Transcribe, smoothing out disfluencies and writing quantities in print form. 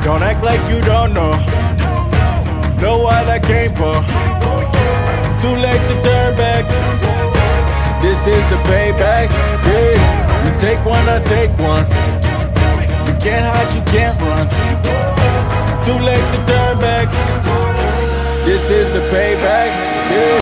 Don't act like you don't know what I came for. Too late to turn back. This is the payback. Yeah, you take one, I take one. You can't hide, you can't run. Too late to turn back. This is the payback. Yeah.